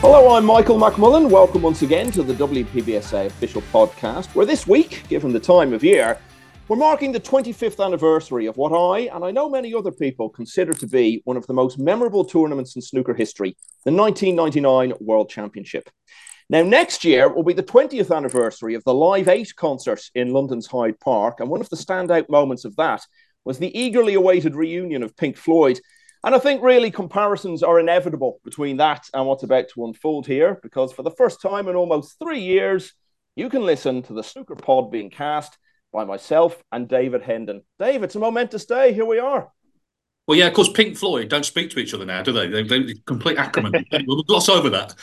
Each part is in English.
Hello, I'm Michael McMullen. Welcome once again to the WPBSA official podcast, where this week, given the time of year, we're marking the 25th anniversary of what and I know many other people, consider to be one of the most memorable tournaments in snooker history, the 1999 World Championship. Now, next year will be the 20th anniversary of the Live 8 concert in London's Hyde Park, and one of the standout moments of that was the eagerly awaited reunion of Pink Floyd. And I think really comparisons are inevitable between that and what's about to unfold here, because for the first time in almost 3 years, you can listen to the Snooker Pod being cast by myself and David Hendon. Dave, it's a momentous day. Here we are. Well, yeah, of course, Pink Floyd don't speak to each other now, do they? They're complete acrimony. We'll gloss over that.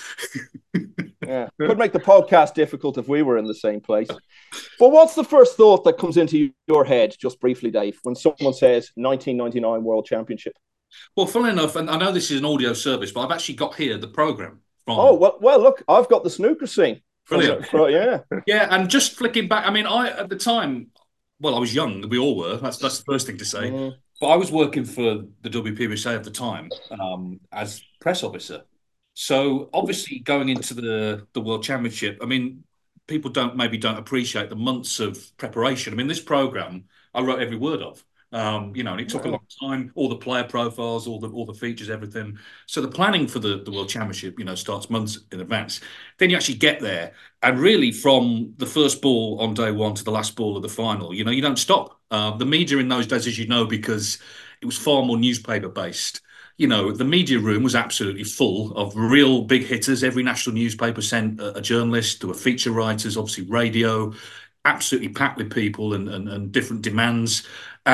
Yeah, could make the podcast difficult if we were in the same place. But what's the first thought that comes into your head, just briefly, Dave, when someone says 1999 World Championship? Well, funnily enough, and I know this is an audio service, but I've actually got here the programme from... Oh, well, look, I've got the snooker scene. Brilliant. Yeah. Yeah, and just flicking back, I mean, at the time, well, I was young, we all were, that's the first thing to say, but I was working for the WPBSA at the time as press officer. So obviously going into the World Championship, I mean, people don't appreciate the months of preparation. I mean, this programme, I wrote every word of. And it took a long time, all the player profiles, all the features, everything. So the planning for the World Championship, starts months in advance. Then you actually get there. And really from the first ball on day one to the last ball of the final, you don't stop. The media in those days, as you know, because it was far more newspaper based. The media room was absolutely full of real big hitters. Every national newspaper sent a journalist. There were feature writers, obviously radio, absolutely packed with people and different demands.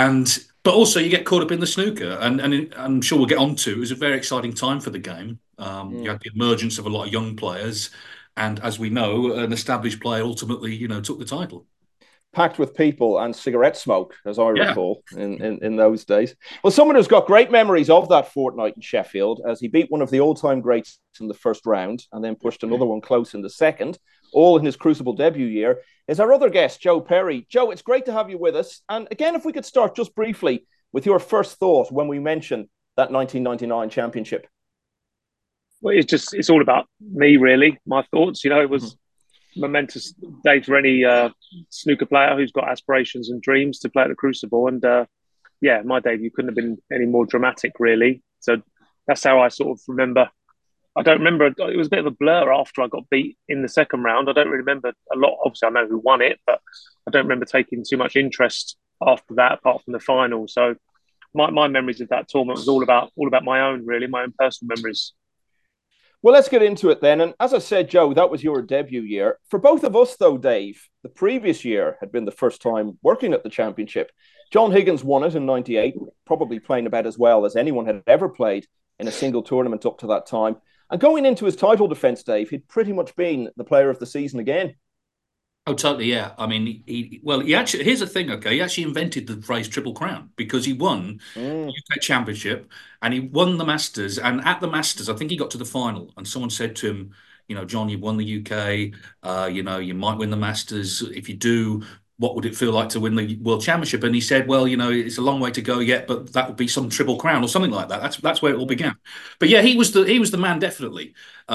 But also you get caught up in the snooker, and I'm sure we'll get on to. It was a very exciting time for the game. You had the emergence of a lot of young players, and as we know, an established player ultimately, took the title. Packed with people and cigarette smoke, as I recall, in those days. Well, someone who's got great memories of that fortnight in Sheffield, as he beat one of the all-time greats in the first round and then pushed another one close in the second, all in his Crucible debut year, is our other guest, Joe Perry. Joe, it's great to have you with us. And again, if we could start just briefly with your first thought when we mentioned that 1999 championship. Well, it's all about me, really. My thoughts, it was a momentous day for any snooker player who's got aspirations and dreams to play at the Crucible. And my debut couldn't have been any more dramatic, really. So that's how I sort of remember. I don't remember. It was a bit of a blur after I got beat in the second round. I don't really remember a lot. Obviously, I know who won it, but I don't remember taking too much interest after that, apart from the final. So my memories of that tournament was all about my own, really, my own personal memories. Well, let's get into it then. And as I said, Joe, that was your debut year. For both of us, though, Dave, the previous year had been the first time working at the championship. John Higgins won it in 98, probably playing about as well as anyone had ever played in a single tournament up to that time. And going into his title defence, Dave, he'd pretty much been the player of the season again. Oh, totally, yeah. I mean, he actually, here's the thing, okay? He actually invented the phrase Triple Crown because he won the UK Championship and he won the Masters. And at the Masters, I think he got to the final and someone said to him, John, you've won the UK, you might win the Masters. If you do, what would it feel like to win the World Championship? And he said, well, it's a long way to go yet, but that would be some Triple Crown or something like that. That's where it all began. But yeah, he was the man, definitely.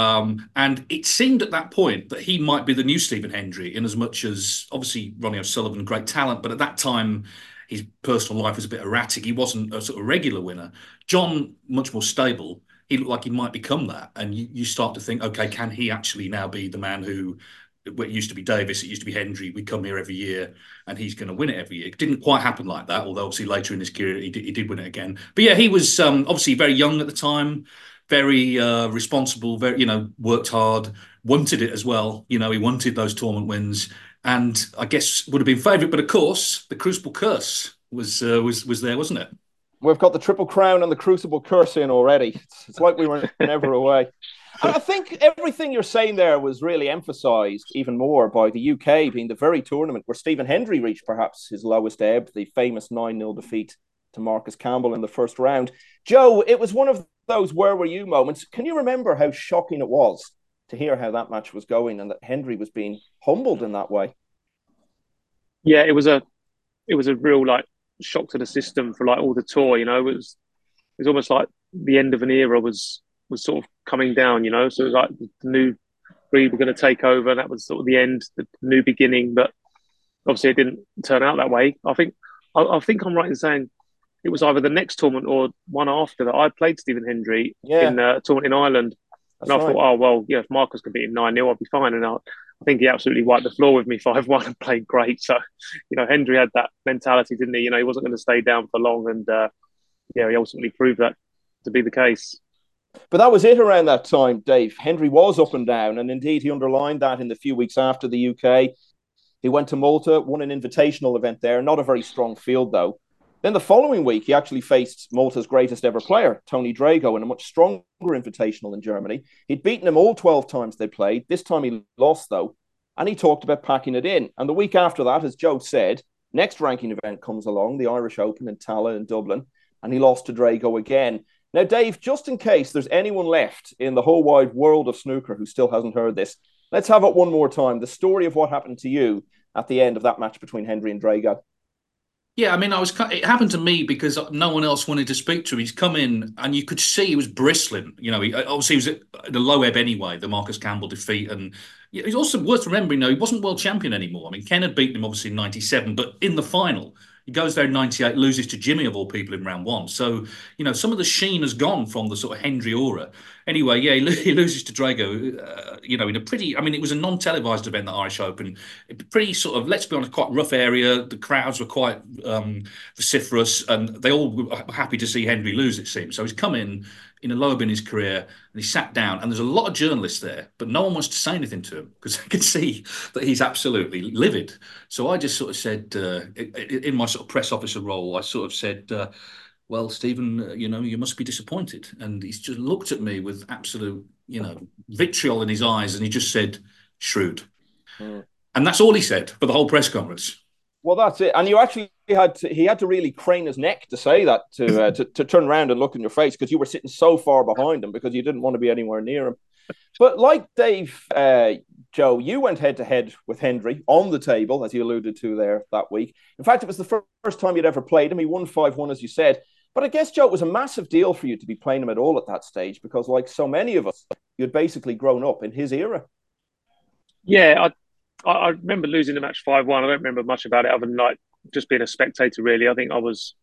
And it seemed at that point that he might be the new Stephen Hendry, in as much as obviously Ronnie O'Sullivan, great talent, but at that time his personal life was a bit erratic. He wasn't a sort of regular winner. John, much more stable. He looked like he might become that. And you start to think, okay, can he actually now be the man who... It used to be Davis, it used to be Hendry. We come here every year and he's going to win it every year. It didn't quite happen like that, although obviously later in his career he did win it again. But yeah, he was obviously very young at the time, very responsible, very, worked hard, wanted it as well. He wanted those tournament wins and I guess would have been favourite. But of course, the Crucible curse was there, wasn't it? We've got the Triple Crown and the Crucible curse in already. It's like we were never away. I think everything you're saying there was really emphasised even more by the UK being the very tournament where Stephen Hendry reached perhaps his lowest ebb, the famous 9-0 defeat to Marcus Campbell in the first round. Joe, it was one of those where were you moments. Can you remember how shocking it was to hear how that match was going and that Hendry was being humbled in that way? Yeah, it was a real shock to the system for all the tour. It was almost like the end of an era was sort of coming down, So it was like the new breed were going to take over, and that was sort of the end, the new beginning. But obviously, it didn't turn out that way. I think I'm right in saying it was either the next tournament or one after that I played Stephen Hendry in a tournament in Ireland. And I thought, oh, well, yeah, if Marcus could beat him 9-0, I'll be fine. And I think he absolutely wiped the floor with me 5-1 and played great. So, Hendry had that mentality, didn't he? He wasn't going to stay down for long. And, he ultimately proved that to be the case. But that was it around that time, Dave. Hendry was up and down. And indeed, he underlined that in the few weeks after the UK. He went to Malta, won an invitational event there. Not a very strong field, though. Then the following week, he actually faced Malta's greatest ever player, Tony Drago, in a much stronger invitational in Germany. He'd beaten him all 12 times they played. This time he lost, though, and he talked about packing it in. And the week after that, as Joe said, next ranking event comes along, the Irish Open in Tallaght in Dublin, and he lost to Drago again. Now, Dave, just in case there's anyone left in the whole wide world of snooker who still hasn't heard this, let's have it one more time. The story of what happened to you at the end of that match between Hendry and Drago. Yeah, I mean, it happened to me because no one else wanted to speak to him. He's come in and you could see he was bristling. Obviously he was at the low ebb anyway, the Marcus Campbell defeat. And it's also worth remembering, he wasn't world champion anymore. I mean, Ken had beaten him obviously in 97, but in the final, he goes there in 98, loses to Jimmy of all people in round one. So, some of the sheen has gone from the sort of Hendry aura. Anyway, yeah, he loses to Drago, in a pretty, it was a non-televised event, the Irish Open. Pretty sort of, let's be honest, quite rough area. The crowds were quite vociferous and they all were happy to see Hendry lose, it seems. So he's come in a low ebb in his career and he sat down and there's a lot of journalists there, but no one wants to say anything to him because they can see that he's absolutely livid. So I just sort of said, in my sort of press officer role, I sort of said, well, Stephen, you must be disappointed. And he's just looked at me with absolute, vitriol in his eyes and he just said, shrewd. Mm. And that's all he said for the whole press conference. Well, that's it. And you actually he had to really crane his neck to say that, to turn around and look in your face because you were sitting so far behind him because you didn't want to be anywhere near him. But like Dave, Joe, you went head-to-head with Hendry on the table, as you alluded to there that week. In fact, it was the first time you'd ever played him. He won 5-1, as you said. But I guess, Joe, it was a massive deal for you to be playing him at all at that stage because, like so many of us, you'd basically grown up in his era. Yeah, I remember losing the match 5-1. I don't remember much about it other than like just being a spectator, really. I think I was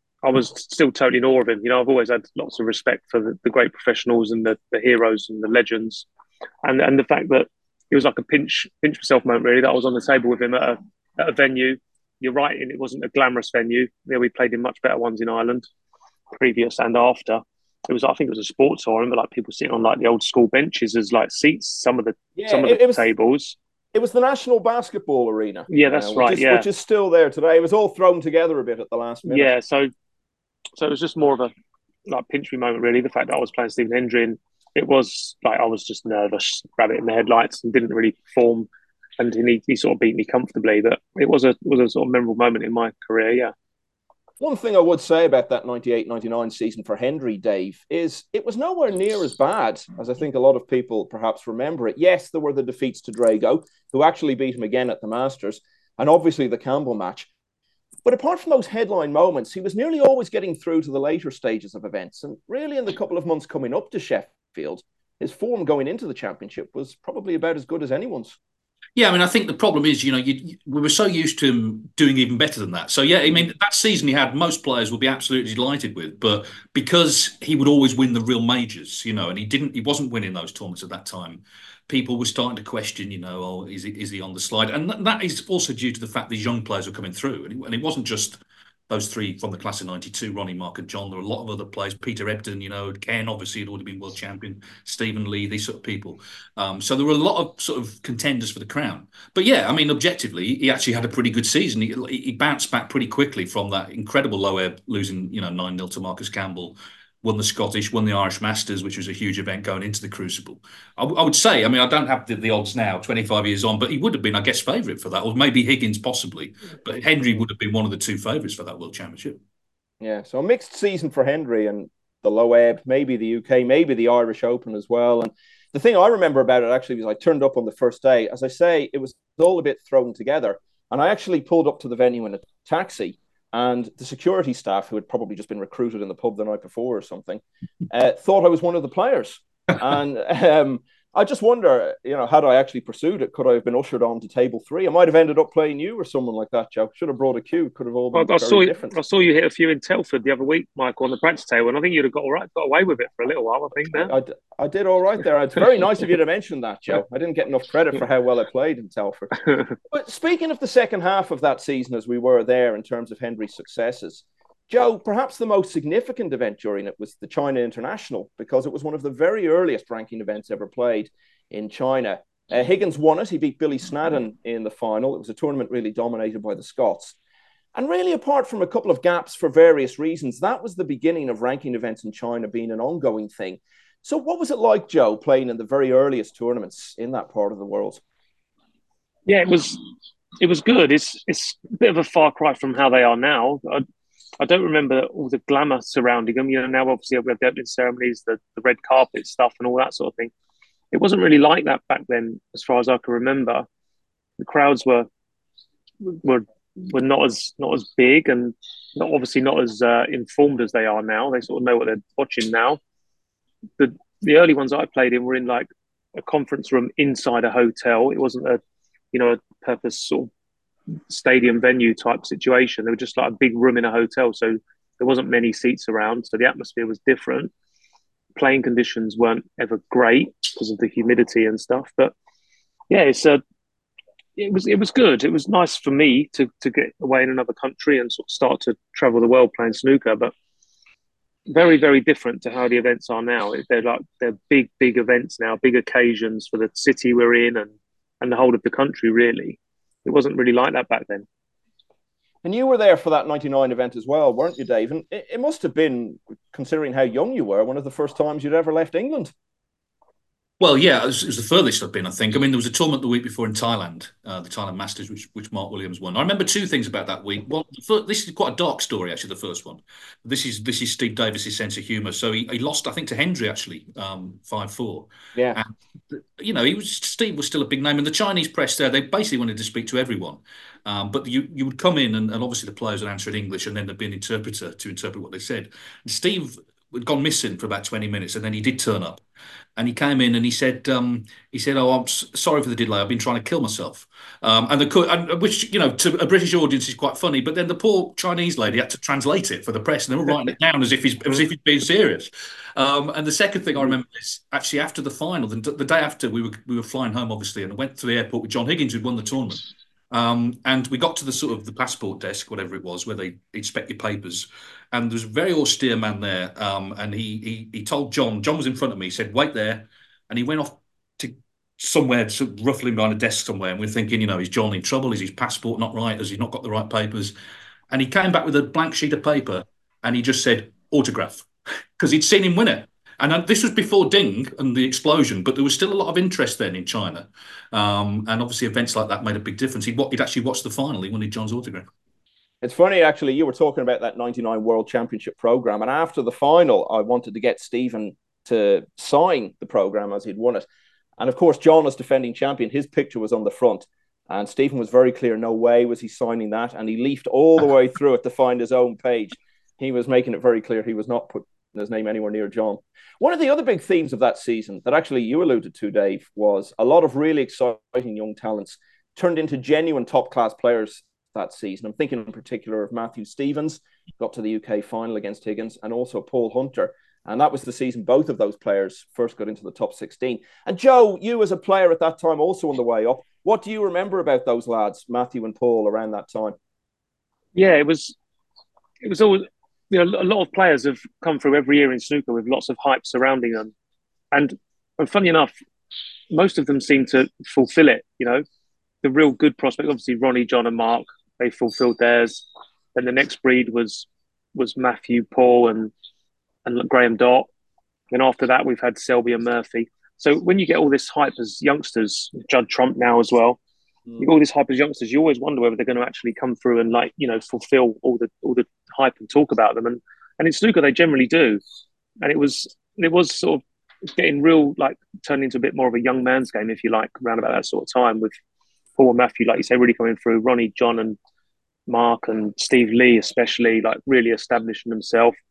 still totally in awe of him. I've always had lots of respect for the great professionals and the heroes and the legends. And the fact that it was like a pinch myself moment, really, that I was on the table with him at a venue. You're right, and it wasn't a glamorous venue. We played in much better ones in Ireland, previous and after. I think it was a sports hall. I remember like people sitting on like the old school benches as like seats, some of the tables. It was the National Basketball Arena. Yeah, that's right. Which is still there today. It was all thrown together a bit at the last minute. Yeah, so it was just more of a like pinch me moment, really. The fact that I was playing Stephen Hendry, and it was like I was just nervous, rabbit in the headlights, and didn't really perform. And he sort of beat me comfortably. But it was a sort of memorable moment in my career. Yeah. One thing I would say about that 98-99 season for Hendry, Dave, is it was nowhere near as bad as I think a lot of people perhaps remember it. Yes, there were the defeats to Drago, who actually beat him again at the Masters, and obviously the Campbell match. But apart from those headline moments, he was nearly always getting through to the later stages of events. And really in the couple of months coming up to Sheffield, his form going into the championship was probably about as good as anyone's. Yeah, I think the problem is, we were so used to him doing even better than that. So, yeah, that season he had, most players will be absolutely delighted with. But because he would always win the real majors, and he wasn't winning those tournaments at that time, people were starting to question, is he on the slide? And that is also due to the fact these young players were coming through. And it wasn't just those three from the class of 92, Ronnie, Mark and John. There were a lot of other players. Peter Ebdon, Ken obviously had already been world champion, Stephen Lee, these sort of people. So there were a lot of sort of contenders for the crown. But yeah, objectively, he actually had a pretty good season. He bounced back pretty quickly from that incredible low ebb, losing 9-0 to Marcus Campbell. Won the Scottish, won the Irish Masters, which was a huge event going into the Crucible. I would say, I don't have the odds now, 25 years on, but he would have been, I guess, favourite for that, or maybe Higgins possibly. But Hendry would have been one of the two favourites for that World Championship. Yeah, so a mixed season for Hendry and the low ebb, maybe the UK, maybe the Irish Open as well. And the thing I remember about it actually was I turned up on the first day. As I say, it was all a bit thrown together. And I actually pulled up to the venue in a taxi. And the security staff, who had probably just been recruited in the pub the night before or something, thought I was one of the players. And I just wonder, had I actually pursued it, could I have been ushered on to table 3? I might have ended up playing you or someone like that, Joe. Should have brought a cue. Could have all been very different. I saw you hit a few in Telford the other week, Michael, on the practice table, and I think you'd have got away with it for a little while. I think there. I did all right there. It's very nice of you to mention that, Joe. I didn't get enough credit for how well I played in Telford. But speaking of the second half of that season, as we were there in terms of Hendry's successes, Joe, perhaps the most significant event during it was the China International, because it was one of the very earliest ranking events ever played in China. Higgins won it. He beat Billy Snadden in the final. It was a tournament really dominated by the Scots. And really, apart from a couple of gaps for various reasons, that was the beginning of ranking events in China being an ongoing thing. So what was it like, Joe, playing in the very earliest tournaments in that part of the world? Yeah, it was good. It's a bit of a far cry from how they are now. I don't remember all the glamour surrounding them. Now obviously we have the opening ceremonies, the red carpet stuff and all that sort of thing. It wasn't really like that back then, as far as I can remember. The crowds were not as big and obviously not as informed as they are now. They sort of know what they're watching now. The early ones I played in were in like a conference room inside a hotel. It wasn't a purpose sort of stadium venue type situation. They were just like a big room in a hotel, so there wasn't many seats around, so the atmosphere was different. Playing conditions weren't ever great because of the humidity and stuff, but yeah, it was good. It was nice for me to get away in another country and sort of start to travel the world playing snooker, but very, very different to how the events are now. They're big events now, big occasions for the city we're in and the whole of the country, really. It wasn't really like that back then. And you were there for that 99 event as well, weren't you, Dave? And it must have been, considering how young you were, one of the first times you'd ever left England. Well, yeah, it was the furthest I've been, I think. I mean, there was a tournament the week before in Thailand, the Thailand Masters, which Mark Williams won. I remember two things about that week. One, this is quite a dark story, actually, the first one. This is Steve Davis's sense of humour. So he lost, I think, to Hendry, actually, 5-4. Yeah. And, Steve was still a big name. And the Chinese press there, they basically wanted to speak to everyone. But you would come in and obviously the players would answer in English and then there'd be an interpreter to interpret what they said. And Steve had gone missing for about 20 minutes and then he did turn up. And he came in and he said, "Oh, I'm sorry for the delay. I've been trying to kill myself." Which, to a British audience is quite funny. But then the poor Chinese lady had to translate it for the press, and they were writing it down as if he's being serious. And the second thing I remember is actually after the final, the day after we were flying home, obviously, and I went to the airport with John Higgins, who'd won the tournament. And we got to the sort of the passport desk, whatever it was, where they inspect your papers. And there was a very austere man there. And he told John was in front of me. He said, "Wait there." And he went off to somewhere, sort of ruffling behind a desk somewhere. And we're thinking, is John in trouble? Is his passport not right? Has he not got the right papers? And he came back with a blank sheet of paper and he just said, "Autograph," because he'd seen him win it. And this was before Ding and the explosion, but there was still a lot of interest then in China. And obviously events like that made a big difference. He'd actually watched the final. He wanted John's autograph. It's funny, actually, you were talking about that 99 World Championship program. And after the final, I wanted to get Stephen to sign the program as he'd won it. And of course, John, as defending champion, his picture was on the front. And Stephen was very clear, no way was he signing that. And he leafed all the way through it to find his own page. He was making it very clear he was not putting his name anywhere near John. One of the other big themes of that season that actually you alluded to, Dave, was a lot of really exciting young talents turned into genuine top-class players that season. I'm thinking in particular of Matthew Stevens, got to the UK final against Higgins, and also Paul Hunter. And that was the season both of those players first got into the top 16. And Joe, you as a player at that time, also on the way up, what do you remember about those lads, Matthew and Paul, around that time? Yeah, it was always, a lot of players have come through every year in snooker with lots of hype surrounding them. And funny enough, most of them seem to fulfill it, The real good prospects, obviously Ronnie, John and Mark, they fulfilled theirs. Then the next breed was Matthew, Paul and Graham Dott. And after that, we've had Selby and Murphy. So when you get all this hype as youngsters, Judd Trump now as well, you get all this hype as youngsters, you always wonder whether they're going to actually come through and fulfill all the hype and talk about them. And in snooker, they generally do. And it was sort of getting real, turning into a bit more of a young man's game, if you like, around about that sort of time with Paul and Matthew, like you say, really coming through. Ronnie, John and Mark and Steve Lee, especially, really establishing himself.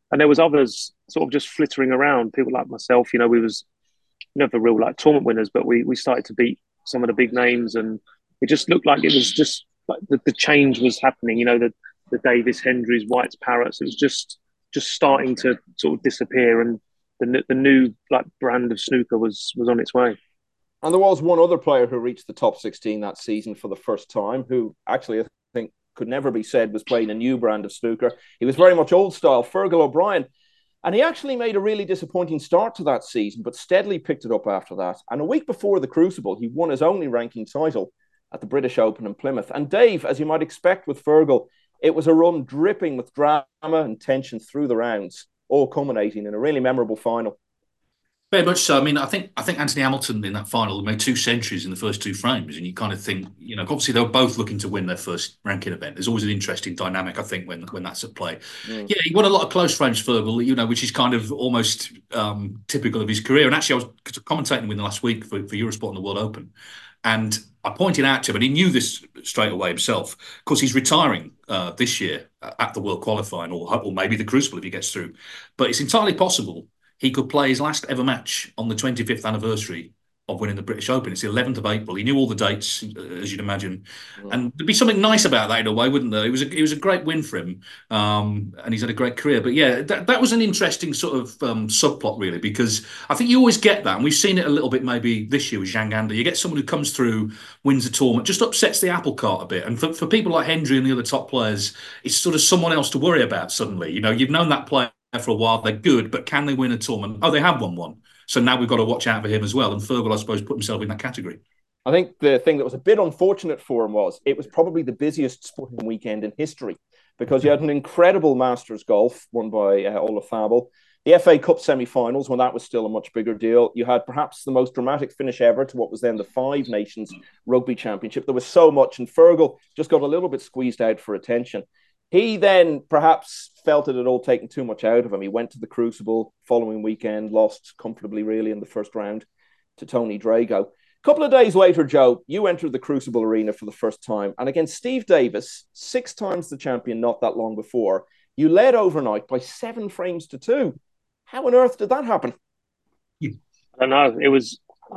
And there was others sort of just flittering around. People like myself, we was never real like tournament winners, but we started to beat some of the big names, and it just looked like it was just like the change was happening. The Davis, Hendrys, Whites, Parrots. It was just starting to sort of disappear, and the new like brand of snooker was on its way. And there was one other player who reached the top 16 that season for the first time, who actually I think could never be said was playing a new brand of snooker. He was very much old style, Fergal O'Brien. And he actually made a really disappointing start to that season, but steadily picked it up after that. And a week before the Crucible, he won his only ranking title at the British Open in Plymouth. And Dave, as you might expect with Fergal, it was a run dripping with drama and tension through the rounds, all culminating in a really memorable final. Very much so. I mean, I think Anthony Hamilton in that final made 2 centuries in the first 2 frames, and you kind of think, obviously they were both looking to win their first ranking event. There's always an interesting dynamic, I think, when that's at play. Yeah, he won a lot of close frames, Fergal, which is kind of almost typical of his career. And actually, I was commentating with him last week for Eurosport and the World Open, and I pointed out to him, and he knew this straight away himself, because he's retiring this year at the World Qualifying, or maybe the Crucible if he gets through. But it's entirely possible he could play his last ever match on the 25th anniversary of winning the British Open. It's the 11th of April. He knew all the dates, as you'd imagine. And there'd be something nice about that in a way, wouldn't there? It was a great win for him. And he's had a great career. But yeah, that was an interesting sort of subplot, really, because I think you always get that. And we've seen it a little bit maybe this year with Zhang Anda. You get someone who comes through, wins a tournament, just upsets the apple cart a bit. And for people like Hendry and the other top players, it's sort of someone else to worry about suddenly. You've known that player for a while, they're good, but can they win a tournament? Oh, they have won one. So now we've got to watch out for him as well. And Fergal, I suppose, put himself in that category. I think the thing that was a bit unfortunate for him was it was probably the busiest sporting weekend in history, because you had an incredible Masters golf won by Olaf Fabel, the FA Cup semi-finals when that was still a much bigger deal. You had perhaps the most dramatic finish ever to what was then the Five Nations Rugby Championship. There was so much, and Fergal just got a little bit squeezed out for attention. He then perhaps felt it had all taken too much out of him. He went to the Crucible following weekend, lost comfortably really in the first round to Tony Drago. A couple of days later, Joe, you entered the Crucible arena for the first time. And against Steve Davis, 6 times the champion not that long before, you led overnight by 7 frames to 2. How on earth did that happen? I don't know. It was,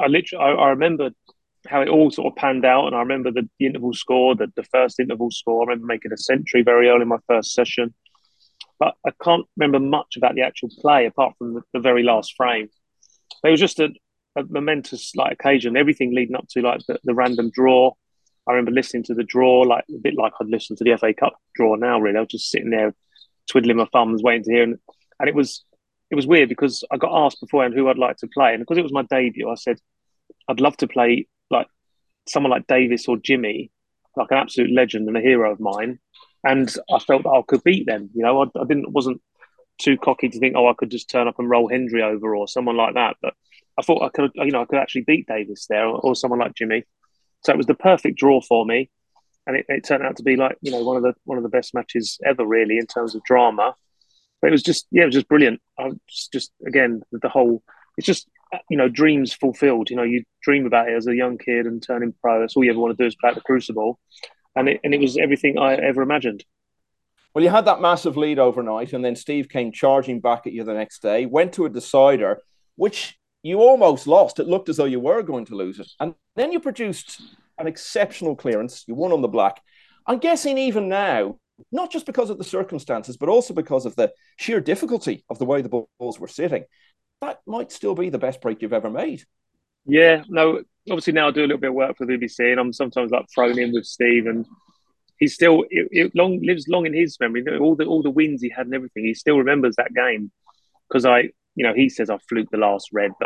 I remember how it all sort of panned out, and I remember the interval score, the first interval score. I remember making a century very early in my first session, but I can't remember much about the actual play apart from the very last frame. But it was just a momentous like occasion. Everything leading up to like the random draw. I remember listening to the draw like a bit like I'd listen to the FA Cup draw now. Really, I was just sitting there twiddling my thumbs, waiting to hear, and it was weird because I got asked beforehand who I'd like to play, and because it was my debut, I said I'd love to play like someone like Davis or Jimmy, like an absolute legend and a hero of mine. And I felt that I could beat them. I wasn't too cocky to think, I could just turn up and roll Hendry over or someone like that. But I thought I could actually beat Davis there or someone like Jimmy. So it was the perfect draw for me. And it turned out to be like, one of the best matches ever, really, in terms of drama. But it was just brilliant. I just again, the whole, it's just, dreams fulfilled. You dream about it as a young kid and turning pro. That's all you ever want to do is play at the Crucible. And it was everything I ever imagined. Well, you had that massive lead overnight, and then Steve came charging back at you the next day, went to a decider, which you almost lost. It looked as though you were going to lose it. And then you produced an exceptional clearance. You won on the black. I'm guessing even now, not just because of the circumstances, but also because of the sheer difficulty of the way the balls were sitting, that might still be the best break you've ever made. Yeah, no, obviously now I do a little bit of work for the BBC, and I'm sometimes like thrown in with Steve, and he's still lives long in his memory. All the wins he had and everything, he still remembers that game because he says I fluked the last red, but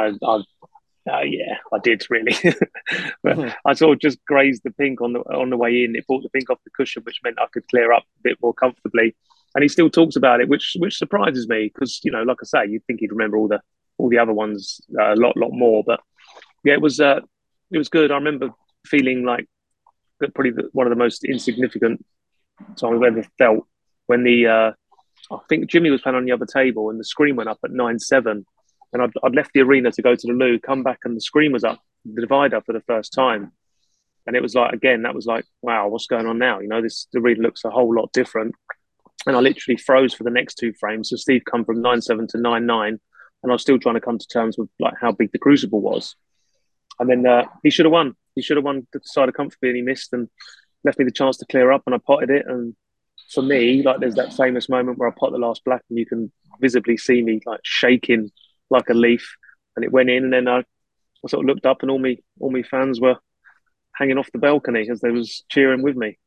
yeah, I did really. But I sort of just grazed the pink on the way in. It brought the pink off the cushion, which meant I could clear up a bit more comfortably. And he still talks about it, which surprises me because like I say, you'd think he'd remember all the other ones a lot more. But yeah, it was good. I remember feeling like probably one of the most insignificant times I've ever felt when I think Jimmy was playing on the other table and the screen went up at 9-7, and I'd left the arena to go to the loo, come back and the screen was up, the divider for the first time, and it was like, again, that was like, wow, what's going on now? The arena looks a whole lot different. and I literally froze for the next 2 frames. So Steve come from 9-7 to 9-9, and I was still trying to come to terms with like how big the Crucible was. And then he should have won. He should have won the side comfortably, and he missed and left me the chance to clear up, and I potted it. And for me, like there's that famous moment where I pot the last black, and you can visibly see me like shaking like a leaf, and it went in. And then I sort of looked up, and all me fans were hanging off the balcony as they was cheering with me.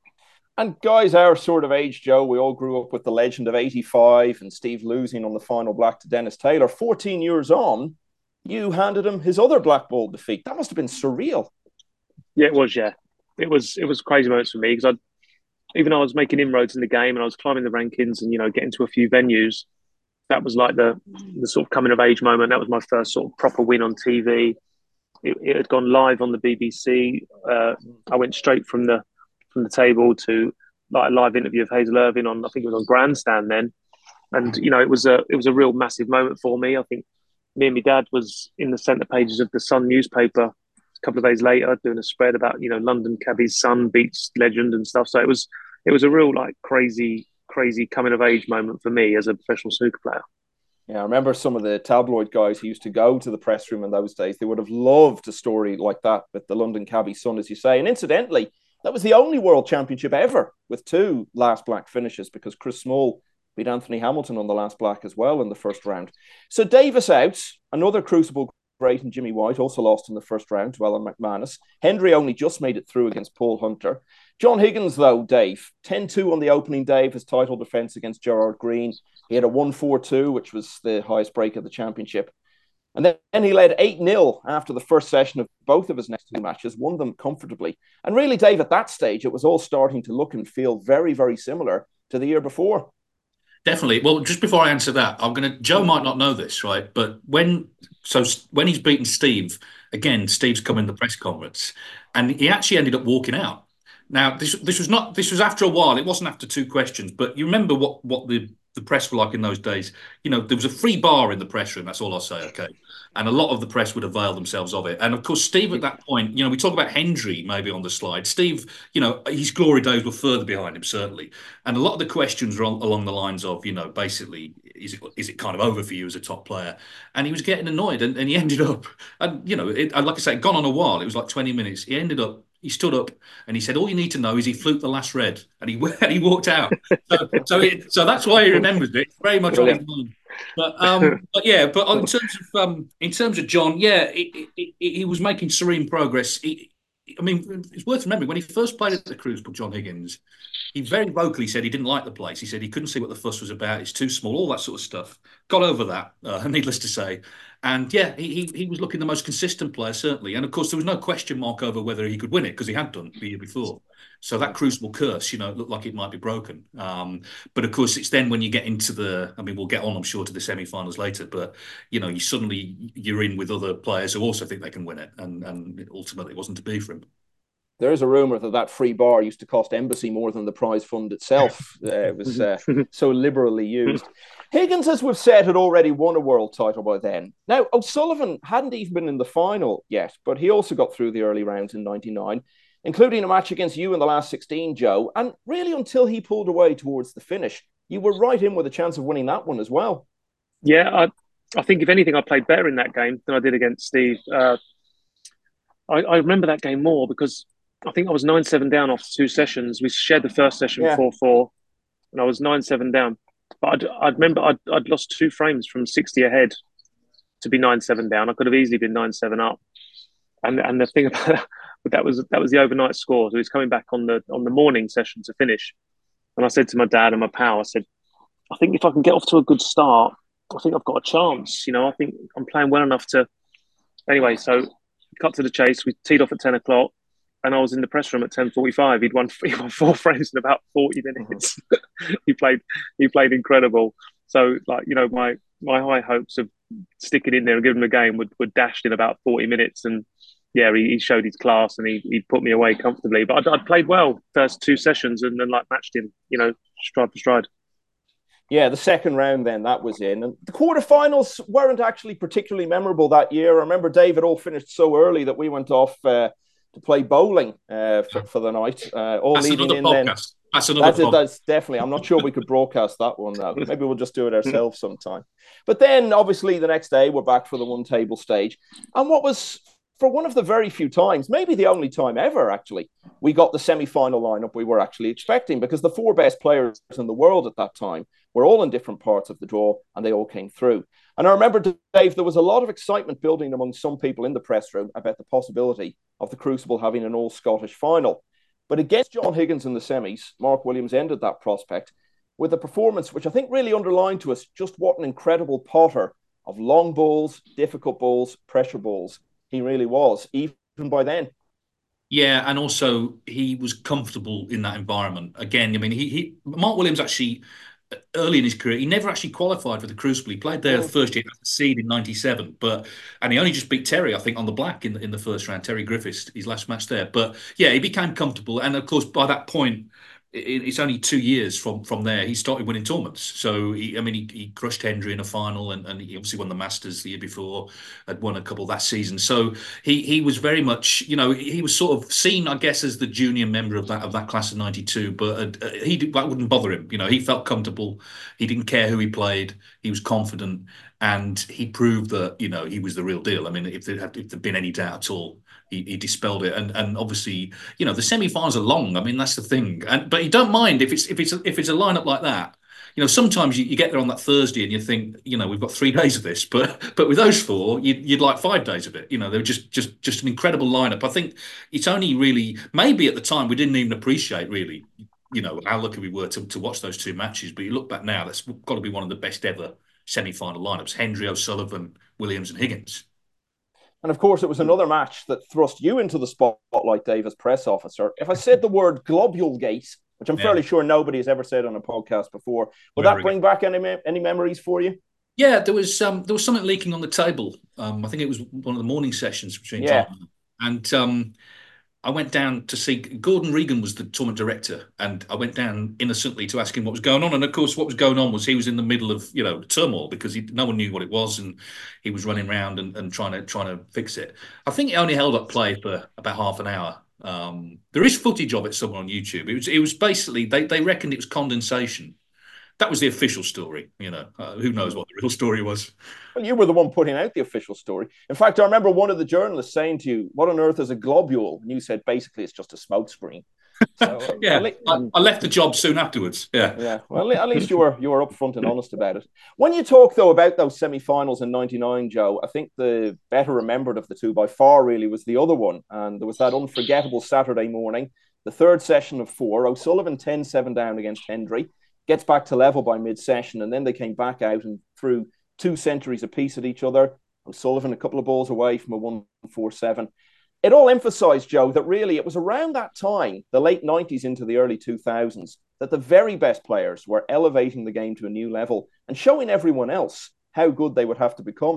And guys our sort of age, Joe, we all grew up with the legend of 85 and Steve losing on the final black to Dennis Taylor. 14 years on, you handed him his other black ball defeat. That must have been surreal. Yeah, it was. Yeah, it was crazy moments for me because even though I was making inroads in the game and I was climbing the rankings and getting to a few venues, that was like the sort of coming of age moment. That was my first sort of proper win on TV. It had gone live on the BBC. I went straight from the table to like a live interview of Hazel Irvine on, I think it was on Grandstand then, and it was a real massive moment for me. I think me and my dad was in the centre pages of the Sun newspaper a couple of days later doing a spread about London cabbie's son beats legend and stuff. So it was a real like crazy coming of age moment for me as a professional snooker player. Yeah, I remember some of the tabloid guys who used to go to the press room in those days. They would have loved a story like that with the London cabbie son, as you say. And incidentally, that was the only World Championship ever with 2 last black finishes, because Chris Small beat Anthony Hamilton on the last black as well in the first round. So Davis out, another Crucible great, and Jimmy White also lost in the first round to Alan McManus. Hendry only just made it through against Paul Hunter. John Higgins, though, Dave, 10-2 on the opening day of his title defence against Gerard Green. He had a 1-4-2, which was the highest break of the championship. And then he led 8-0 after the first session of both of his next 2 matches, won them comfortably. And really, Dave, at that stage, it was all starting to look and feel very, very similar to the year before. Definitely. Well, just before I answer that, Joe might not know this, right? But when he's beaten Steve, again, Steve's come in the press conference, and he actually ended up walking out. Now, this was after a while. It wasn't after 2 questions, but you remember what the press were like in those days. There was a free bar in the press room. That's all I'll say. Okay. And a lot of the press would avail themselves of it. And of course, Steve at that point, we talk about Hendry maybe on the slide. Steve, his glory days were further behind him, certainly. And a lot of the questions were along the lines of, basically, is it kind of over for you as a top player? And he was getting annoyed, and he ended up, and like I say, gone on a while. It was like 20 minutes. He stood up and he said, "All you need to know is he fluked the last red," and he walked out. So that's why he remembers it. It's very much on his mind. But in terms of John, yeah, he was making serene progress. It's worth remembering when he first played at the Crucible, John Higgins, he very vocally said he didn't like the place. He said he couldn't see what the fuss was about. It's too small, all that sort of stuff. Got over that, needless to say. And yeah, he was looking the most consistent player, certainly. And of course, there was no question mark over whether he could win it, because he had done the year before. So that Crucible curse, looked like it might be broken. But of course, it's then when you get into we'll get on, I'm sure, to the semi-finals later. But, you're in with other players who also think they can win it. And ultimately, it wasn't to be for him. There is a rumour that free bar used to cost Embassy more than the prize fund itself. It was so liberally used. Higgins, as we've said, had already won a world title by then. Now, O'Sullivan hadn't even been in the final yet, but he also got through the early rounds in 99, including a match against you in the last 16, Joe. And really, until he pulled away towards the finish, you were right in with a chance of winning that one as well. Yeah, I think, if anything, I played better in that game than I did against Steve. I remember that game more because I think I was 9-7 down after 2 sessions. We shared the first session 4-4, and I was 9-7 down. But I remember I'd lost 2 frames from 60 ahead to be 9-7 down. I could have easily been 9-7 up. And the thing about that was the overnight score. So he was coming back on the morning session to finish. And I said to my dad and my pal, I said, I think if I can get off to a good start, I think I've got a chance. I think I'm playing well enough to. Anyway, so cut to the chase. We teed off at 10 o'clock. And I was in the press room at 10:45. He'd won 4 frames in about 40 minutes. He played incredible. So, my high hopes of sticking in there and giving him a game were dashed in about 40 minutes. And yeah, he showed his class, and he put me away comfortably. But I'd played well first 2 sessions, and then matched him, stride for stride. Yeah, the second round then, that was in. And the quarterfinals weren't actually particularly memorable that year. I remember Dave, it all finished so early that we went off to play bowling for the night. All That's leading another in podcast. then. That's another podcast. That's definitely. I'm not sure we could broadcast that one now. Maybe we'll just do it ourselves sometime. But then, obviously, the next day we're back for the one table stage, and what was for one of the very few times, maybe the only time ever, actually, we got the semi-final lineup we were actually expecting, because the four best players in the world at that time were all in different parts of the draw, and they all came through. And I remember, Dave, there was a lot of excitement building among some people in the press room about the possibility of the Crucible having an all-Scottish final. But against John Higgins in the semis, Mark Williams ended that prospect with a performance which I think really underlined to us just what an incredible potter of long balls, difficult balls, pressure balls he really was, even by then. Yeah, and also he was comfortable in that environment. Again, I mean, Mark Williams actually early in his career, he never actually qualified for the Crucible. He played there the first year as a seed in '97, and he only just beat Terry, I think, on the black in the first round. Terry Griffiths, his last match there. But yeah, he became comfortable, and of course by that point, it's only 2 years from there he started winning tournaments. So he crushed Hendry in a final, and he obviously won the Masters the year before, had won a couple that season. So he was very much, he was sort of seen, I guess, as the junior member of that class of '92, but that wouldn't bother him. He felt comfortable. He didn't care who he played. He was confident, and he proved that he was the real deal. I mean, if there'd been any doubt at all, he dispelled it. And obviously, the semi-finals are long. I mean, that's the thing. But you don't mind if it's a lineup like that. Sometimes you get there on that Thursday and you think, we've got 3 days of this, but with those four, you'd like 5 days of it. They were just an incredible lineup. I think it's only really, maybe at the time we didn't even appreciate really, how lucky we were to watch those 2 matches. But you look back now, that's got to be one of the best ever semi-final lineups: Hendry, O'Sullivan, Williams, and Higgins. And of course, it was another match that thrust you into the spotlight, Dave, as press officer. If I said the word globule gate, which I'm fairly sure nobody has ever said on a podcast before, would that bring back any memories for you? Yeah, there was something leaking on the table. I think it was one of the morning sessions between Tom and I went down to see Gordon Regan was the tournament director, and I went down innocently to ask him what was going on. And of course, what was going on was he was in the middle of turmoil because no one knew what it was, and he was running around and trying to fix it. I think he only held up play for about half an hour. There is footage of it somewhere on YouTube. It was basically they reckoned it was condensation. That was the official story. Who knows what the real story was. Well, you were the one putting out the official story. In fact, I remember one of the journalists saying to you, "What on earth is a globule?" And you said, basically, it's just a smoke screen. So, yeah, I left the job soon afterwards. Yeah. Well, at least you were upfront and honest about it. When you talk though about those semi-finals in '99, Joe, I think the better remembered of the two by far really was the other one, and there was that unforgettable Saturday morning, the third session of 4. O'Sullivan 10-7 down against Hendry, gets back to level by mid-session, and then they came back out and threw 2 centuries apiece at each other. O'Sullivan a couple of balls away from a 1-4-7. It all emphasised, Joe, that really it was around that time, the late 90s into the early 2000s, that the very best players were elevating the game to a new level and showing everyone else how good they would have to become.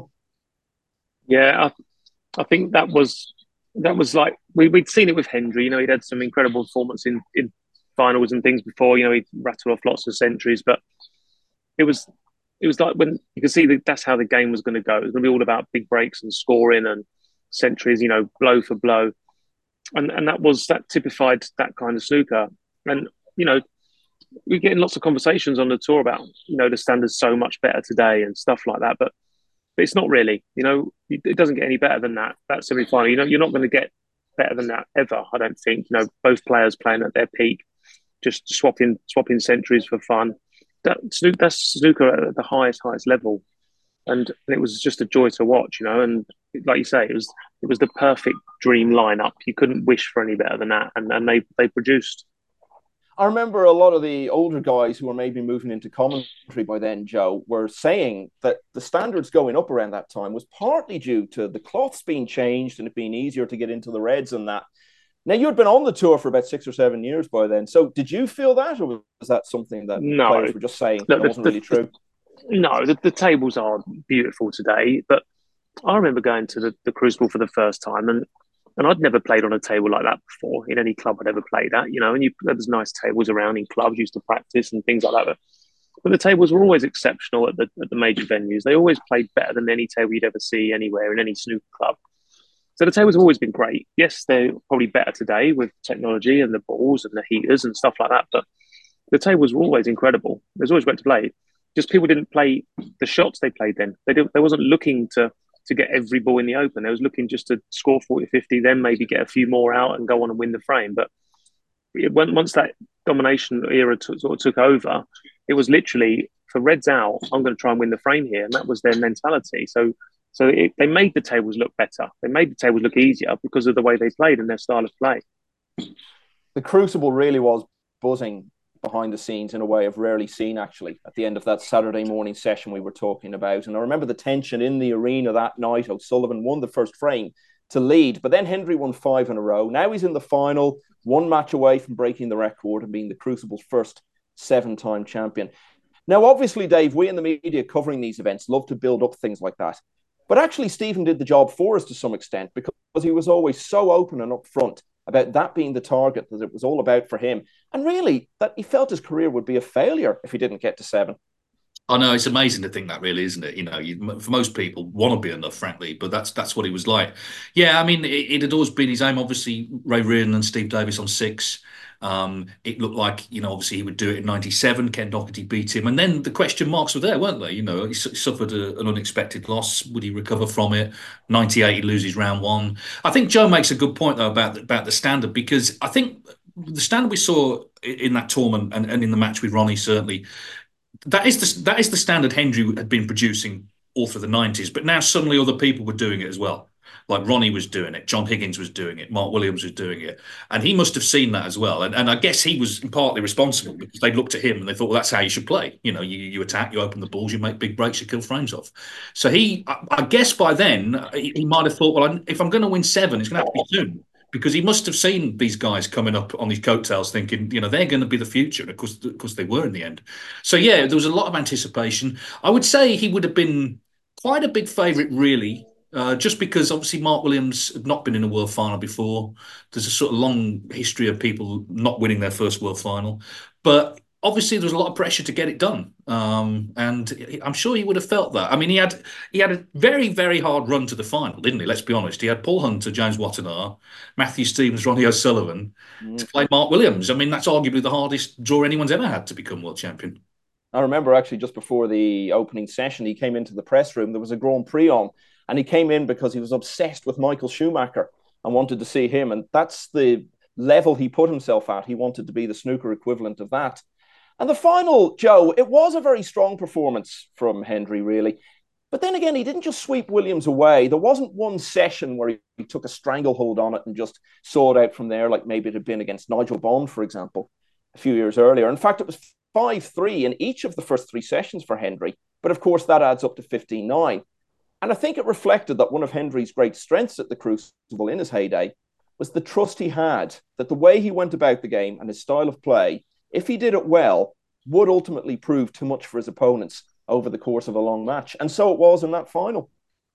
Yeah, I think that was like we'd seen it with Hendry. He'd had some incredible performance in finals and things before. He'd rattled off lots of centuries, but it was like when you could see that that's how the game was going to go. It was going to be all about big breaks and scoring and centuries, blow for blow, and that typified that kind of snooker. And we're getting lots of conversations on the tour about the standard's so much better today and stuff like that, but it's not really. It doesn't get any better than that semi-final. You're not going to get better than that ever, I don't think. Both players playing at their peak, just swapping centuries for fun. That's snooker at the highest level, and it was just a joy to watch. And like you say, it was the perfect dream lineup. You couldn't wish for any better than that, and they produced. I remember a lot of the older guys who were maybe moving into commentary by then, Joe, were saying that the standards going up around that time was partly due to the cloths being changed and it being easier to get into the reds and that. Now, you'd been on the tour for about 6 or 7 years by then. So did you feel that, or was that something that players were just saying that wasn't really true? No, the tables are beautiful today, but I remember going to the Crucible for the first time, and I'd never played on a table like that before in any club I'd ever played at, and there was nice tables around in clubs, used to practice and things like that. But the tables were always exceptional at the major venues. They always played better than any table you'd ever see anywhere in any snooker club. So the tables have always been great. Yes, they're probably better today with technology and the balls and the heaters and stuff like that. But the tables were always incredible. There's always great to play. Just people didn't play the shots they played then. They wasn't looking to get every ball in the open. They was looking just to score 40-50, then maybe get a few more out and go on and win the frame. But once that domination era sort of took over, it was literally, for Reds out, I'm going to try and win the frame here. And that was their mentality. So they made the tables look better. They made the tables look easier because of the way they played and their style of play. The Crucible really was buzzing behind the scenes in a way I've rarely seen, actually, at the end of that Saturday morning session we were talking about. And I remember the tension in the arena that night. O'Sullivan won the first frame to lead, but then Hendry won 5 in a row. Now he's in the final, 1 match away from breaking the record and being the Crucible's first 7-time champion. Now, obviously, Dave, we in the media covering these events love to build up things like that. But actually, Stephen did the job for us to some extent because he was always so open and upfront about that being the target that it was all about for him. And really, that he felt his career would be a failure if he didn't get to 7. I know, it's amazing to think that, really, isn't it? You know, for most people, want to be enough, frankly, but that's what he was like. Yeah, I mean, it had always been his aim. Obviously, Ray Reardon and Steve Davis on 6. It looked like, you know, obviously he would do it in 97. Ken Doherty beat him. And then the question marks were there, weren't they? You know, he suffered an unexpected loss. Would he recover from it? 98, he loses round 1. I think Joe makes a good point, though, about the standard, because I think the standard we saw in that tournament and in the match with Ronnie, certainly, that is the standard Hendry had been producing all through the 90s. But now suddenly other people were doing it as well. Like Ronnie was doing it, John Higgins was doing it, Mark Williams was doing it. And he must have seen that as well. And I guess he was partly responsible because they looked at him and they thought, well, that's how you should play. You know, you attack, you open the balls, you make big breaks, you kill frames off. So I guess by then, he might have thought, well, if I'm going to win 7, it's going to have to be soon. Because he must have seen these guys coming up on these coattails thinking, you know, they're going to be the future. And of course they were in the end. So, yeah, there was a lot of anticipation. I would say he would have been quite a big favourite, really, just because obviously Mark Williams had not been in a world final before. There's a sort of long history of people not winning their first world final. But obviously there was a lot of pressure to get it done. And I'm sure he would have felt that. I mean, he had a very, very hard run to the final, didn't he? Let's be honest. He had Paul Hunter, James Watanabe, Matthew Stevens, Ronnie O'Sullivan to play Mark Williams. I mean, that's arguably the hardest draw anyone's ever had to become world champion. I remember actually just before the opening session, he came into the press room. There was a Grand Prix on, and he came in because he was obsessed with Michael Schumacher and wanted to see him. And that's the level he put himself at. He wanted to be the snooker equivalent of that. And the final, Joe, it was a very strong performance from Hendry, really. But then again, he didn't just sweep Williams away. There wasn't one session where he took a stranglehold on it and just saw it out from there, like maybe it had been against Nigel Bond, for example, a few years earlier. In fact, it was 5-3 in each of the first 3 sessions for Hendry. But of course, that adds up to 15-9. And I think it reflected that one of Hendry's great strengths at the Crucible in his heyday was the trust he had, that the way he went about the game and his style of play, if he did it well, would ultimately prove too much for his opponents over the course of a long match. And so it was in that final.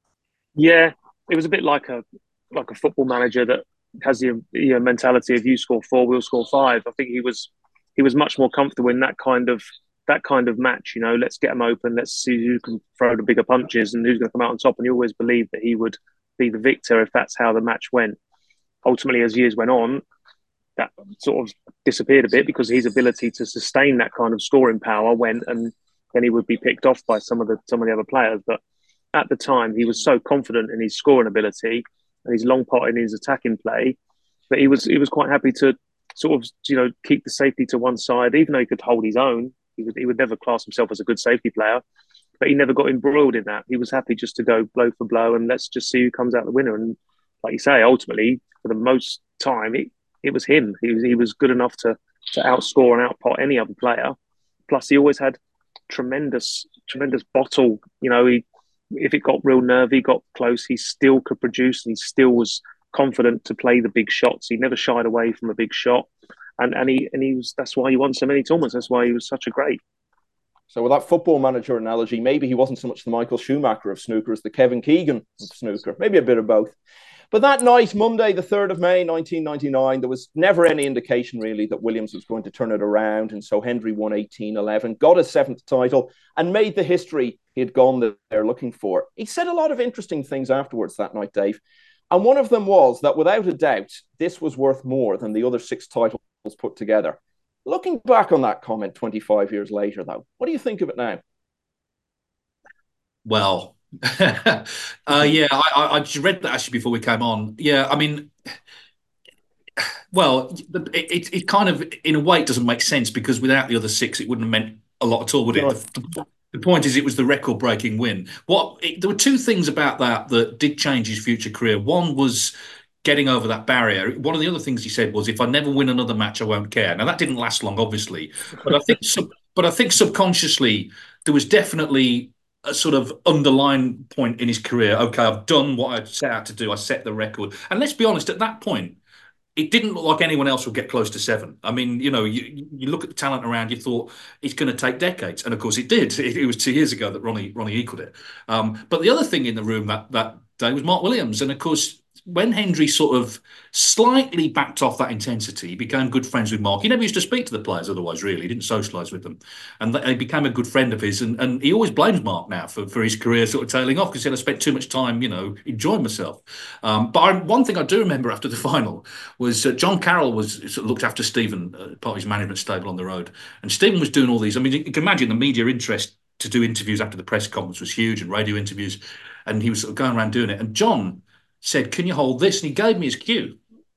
Yeah, it was a bit like a football manager that has the mentality of you score 4, we'll score 5. I think he was much more comfortable in that kind of match. You know, let's get them open, let's see who can throw the bigger punches and who's going to come out on top. And he always believed that he would be the victor if that's how the match went. Ultimately, as years went on, that sort of disappeared a bit because his ability to sustain that kind of scoring power went, and then he would be picked off by some of the other players. But at the time, he was so confident in his scoring ability and his long pot in his attacking play that he was quite happy to sort of, you know, keep the safety to one side, even though he could hold his own. He would never class himself as a good safety player, but he never got embroiled in that. He was happy just to go blow for blow and let's just see who comes out the winner. And like you say, ultimately, for the most time, it was him. He was good enough to outscore and outpot any other player. Plus, he always had tremendous bottle. You know, if it got real nervy, got close, he still could produce, and he still was confident to play the big shots. He never shied away from a big shot, and he was. That's why he won so many tournaments. That's why he was such a great. So with that football manager analogy, maybe he wasn't so much the Michael Schumacher of snooker as the Kevin Keegan of snooker. Maybe a bit of both. But that night, Monday, the 3rd of May, 1999, there was never any indication, really, that Williams was going to turn it around. And so Hendry won 18-11, got his 7th title, and made the history he had gone there looking for. He said a lot of interesting things afterwards that night, Dave. And one of them was that without a doubt, this was worth more than the other 6 titles put together. Looking back on that comment 25 years later, though, what do you think of it now? Well, yeah, I just read that actually before we came on. Yeah, I mean, well, it kind of, in a way, it doesn't make sense because without the other 6, it wouldn't have meant a lot at all, would it? The point is, it was the record-breaking win. There were 2 things about that did change his future career. One was getting over that barrier. One of the other things he said was, "If I never win another match, I won't care." Now that didn't last long, obviously, but I think subconsciously there was definitely a sort of underlying point in his career. Okay, I've done what I set out to do. I set the record, and let's be honest, at that point, it didn't look like anyone else would get close to 7. I mean, you look at the talent around, you thought it's going to take decades, and of course it did. It was 2 years ago that Ronnie equaled it. But the other thing in the room that day was Mark Williams, and of course, when Hendry sort of slightly backed off that intensity, he became good friends with Mark. He never used to speak to the players otherwise, really. He didn't socialise with them. And he became a good friend of his. And he always blames Mark now for his career sort of tailing off because he said, "I spent too much time, enjoying myself." But one thing I do remember after the final was John Carroll looked after Stephen, part of his management stable on the road. And Stephen was doing all these. I mean, you can imagine the media interest to do interviews after the press conference was huge, and radio interviews. And he was sort of going around doing it. And John said, "Can you hold this?" And he gave me his cue.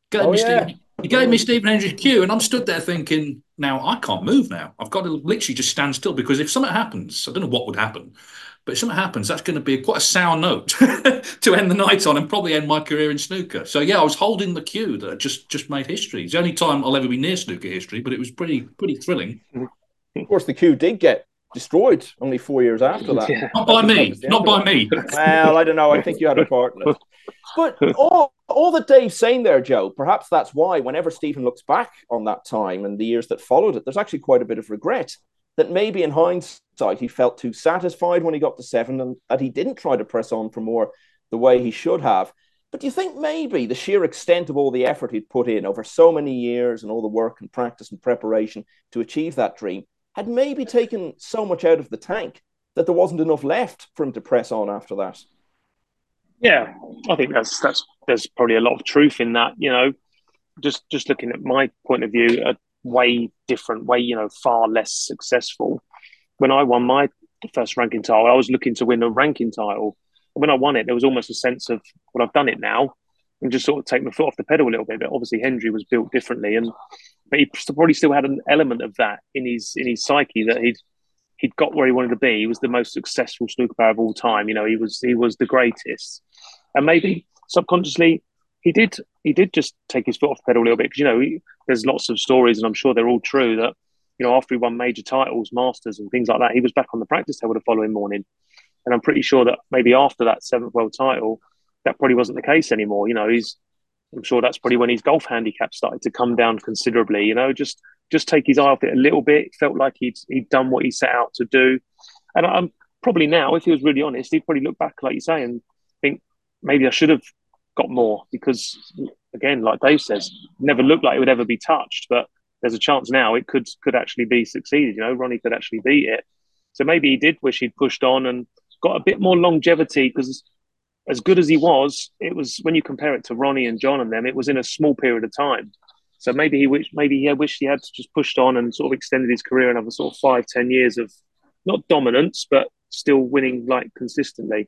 He gave me Stephen Hendry's cue, and I'm stood there thinking, now I can't move now. I've got to literally just stand still because if something happens, I don't know what would happen, but if something happens, that's going to be quite a sour note to end the night on and probably end my career in snooker. So yeah, I was holding the cue that just made history. It's the only time I'll ever be near snooker history, but it was pretty thrilling. Of course, the cue did get destroyed only 4 years after that. Yeah. Not by me. Not by me. Well, I don't know. I think you had a part in it. But all that Dave's saying there, Joe, perhaps that's why whenever Stephen looks back on that time and the years that followed it, there's actually quite a bit of regret that maybe in hindsight he felt too satisfied when he got to 7 and that he didn't try to press on for more the way he should have. But do you think maybe the sheer extent of all the effort he'd put in over so many years and all the work and practice and preparation to achieve that dream had maybe taken so much out of the tank that there wasn't enough left for him to press on after that? Yeah, I think there's probably a lot of truth in that. Just looking at my point of view, a way different, far less successful. When I won my first ranking title, I was looking to win a ranking title. And when I won it, there was almost a sense of, well, I've done it now, and just sort of take my foot off the pedal a little bit. But obviously, Hendry was built differently, but he probably still had an element of that in his psyche that he'd got where he wanted to be. He was the most successful snooker player of all time. He was the greatest, and maybe subconsciously he did just take his foot off the pedal a little bit because there's lots of stories, and I'm sure they're all true that after he won major titles, Masters and things like that, he was back on the practice table the following morning, and I'm pretty sure that maybe after that 7th world title, that probably wasn't the case anymore. I'm sure that's probably when his golf handicap started to come down considerably. Just take his eye off it a little bit. It felt like he'd done what he set out to do. And I'm probably now, if he was really honest, he'd probably look back, like you say, and think maybe I should have got more because, again, like Dave says, never looked like it would ever be touched. But there's a chance now it could actually be succeeded. Ronnie could actually beat it. So maybe he did wish he'd pushed on and got a bit more longevity because as good as he was, it was when you compare it to Ronnie and John and them, it was in a small period of time. So maybe he wished he had just pushed on and sort of extended his career another sort of 5-10 years of not dominance, but still winning like consistently.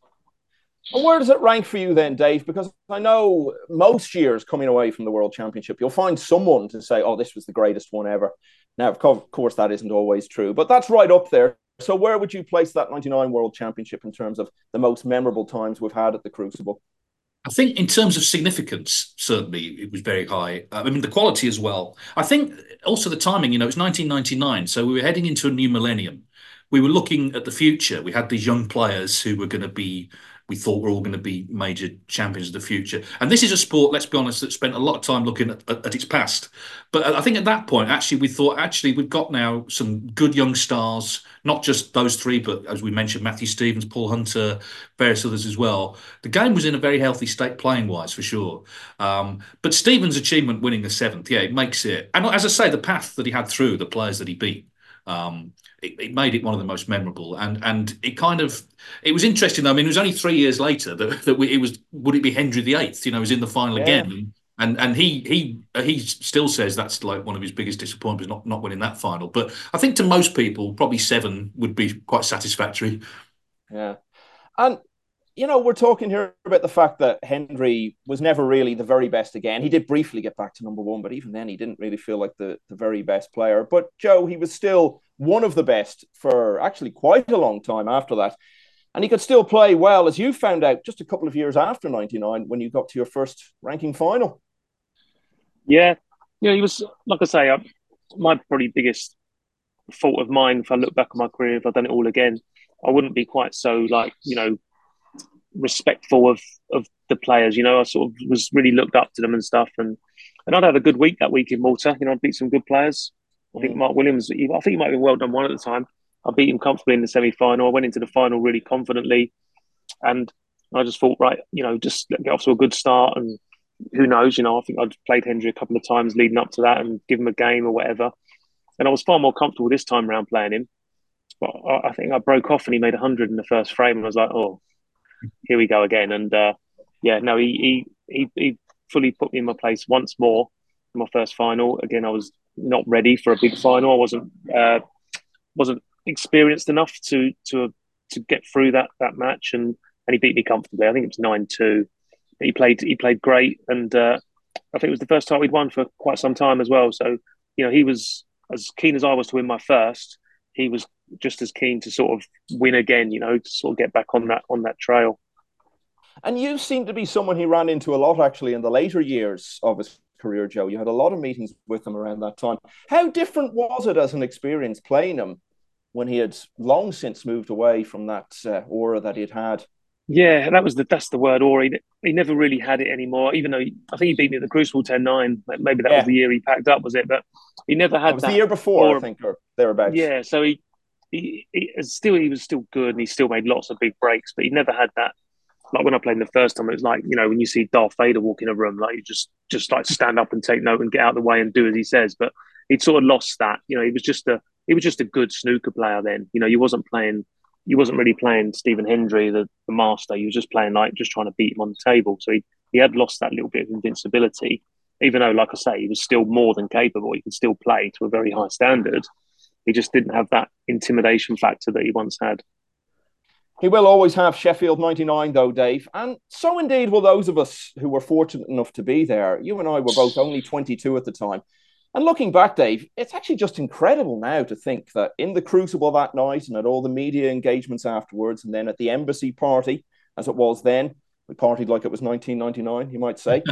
And where does it rank for you then, Dave? Because I know most years coming away from the World Championship, you'll find someone to say, "Oh, this was the greatest one ever." Now, of course, that isn't always true, but that's right up there. So where would you place that 99 World Championship in terms of the most memorable times we've had at the Crucible? I think in terms of significance, certainly it was very high. I mean, the quality as well. I think also the timing, it's 1999. So we were heading into a new millennium. We were looking at the future. We had these young players who were going to be, we thought were all going to be major champions of the future. And this is a sport, let's be honest, that spent a lot of time looking at its past. But I think at that point, actually, we thought, we've got now some good young stars, not just those 3, but as we mentioned, Matthew Stevens, Paul Hunter, various others as well. The game was in a very healthy state playing-wise, for sure. But Stevens' achievement winning the 7th, it makes it. And as I say, the path that he had through, the players that he beat, It made it one of the most memorable, and it was interesting. I mean, it was only 3 years later would it be Hendry VIII? You know, he was in the final again, and he still says that's like one of his biggest disappointments, not winning that final. But I think to most people, probably 7 would be quite satisfactory. Yeah, and we're talking here about the fact that Hendry was never really the very best again. He did briefly get back to number 1, but even then he didn't really feel like the very best player. But Joe, he was still one of the best for actually quite a long time after that. And he could still play well, as you found out just a couple of years after 99 when you got to your first ranking final. Yeah, he was, like I say, my probably biggest fault of mine, if I look back on my career, if I'd done it all again, I wouldn't be quite so respectful of the players. I sort of was really looked up to them and stuff, and I'd had a good week that week in Malta. I beat some good players. I think Mark Williams, I think he might have been well done one at the time. I beat him comfortably in the semi-final. I went into the final really confidently, and I just thought, right, just get off to a good start, and who knows, I think I'd played Hendry a couple of times leading up to that and give him a game or whatever, and I was far more comfortable this time around playing him. But I think I broke off and he made 100 in the first frame, and I was like, oh, here we go again. And he fully put me in my place once more in my first final. Again, I was not ready for a big final. I wasn't experienced enough to get through that match, and he beat me comfortably. I think it was 9-2. He played great, and I think it was the first time we'd won for quite some time as well. So he was as keen as I was to win my first. He was just as keen to sort of win again, to sort of get back on that trail. And you seem to be someone he ran into a lot, actually, in the later years of his career, Joe. You had a lot of meetings with him around that time. How different was it as an experience playing him when he had long since moved away from that aura that he'd had? Yeah, that's the word, aura. He never really had it anymore, even though I think he beat me at the Crucible 10-9. Maybe that was the year he packed up, was it? But he never had that. It was the year before, I think, or thereabouts. Yeah, so he was still good, and he still made lots of big breaks, but he never had that. Like when I played him the first time, it was like, when you see Darth Vader walk in a room, like you just like stand up and take note and get out of the way and do as he says. But he'd sort of lost that. He was just a good snooker player then. He wasn't really playing Stephen Hendry, the master. He was just playing just trying to beat him on the table. So he had lost that little bit of invincibility, even though, like I say, he was still more than capable. He could still play to a very high standard. He just didn't have that intimidation factor that he once had. He will always have Sheffield 99, though, Dave. And so indeed will those of us who were fortunate enough to be there. You and I were both only 22 at the time. And looking back, Dave, it's actually just incredible now to think that in the Crucible that night and at all the media engagements afterwards, and then at the embassy party, as it was then, we partied like it was 1999, you might say.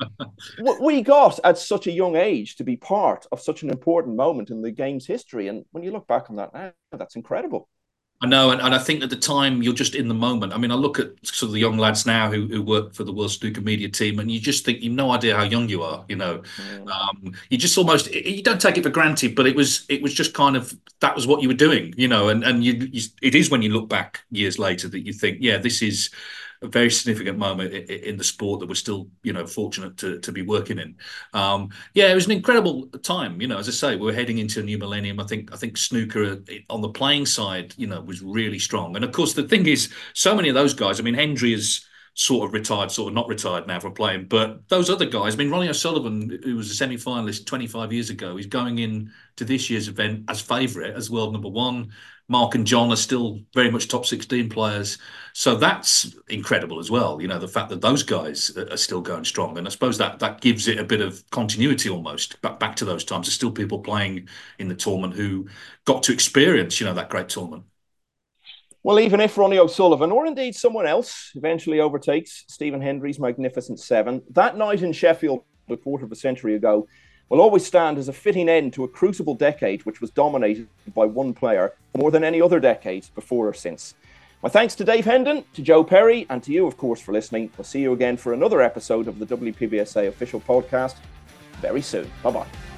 We got at such a young age to be part of such an important moment in the game's history. And when you look back on that now, that's incredible. I know, and I think at the time you're just in the moment. I mean, I look at sort of the young lads now who work for the World Snooker Media Team, and you just think you've no idea how young you are. You just almost you don't take it for granted, but it was just kind of that was what you were doing, and it is when you look back years later that you think, yeah, this is a very significant moment in the sport that we're still, fortunate to be working in. It was an incredible time. As I say, we're heading into a new millennium. I think snooker on the playing side, was really strong. And of course, the thing is, so many of those guys. I mean, Hendry is sort of retired, sort of not retired now from playing. But those other guys, I mean, Ronnie O'Sullivan, who was a semi-finalist 25 years ago, he's going in to this year's event as favourite, as world number 1. Mark and John are still very much top 16 players. So that's incredible as well. The fact that those guys are still going strong. And I suppose that gives it a bit of continuity almost back to those times. There's still people playing in the tournament who got to experience, that great tournament. Well, even if Ronnie O'Sullivan, or indeed someone else, eventually overtakes Stephen Hendry's magnificent 7, that night in Sheffield a quarter of a century ago will always stand as a fitting end to a crucible decade which was dominated by one player more than any other decade before or since. My thanks to Dave Hendon, to Joe Perry, and to you, of course, for listening. We'll see you again for another episode of the WPBSA official podcast very soon. Bye-bye.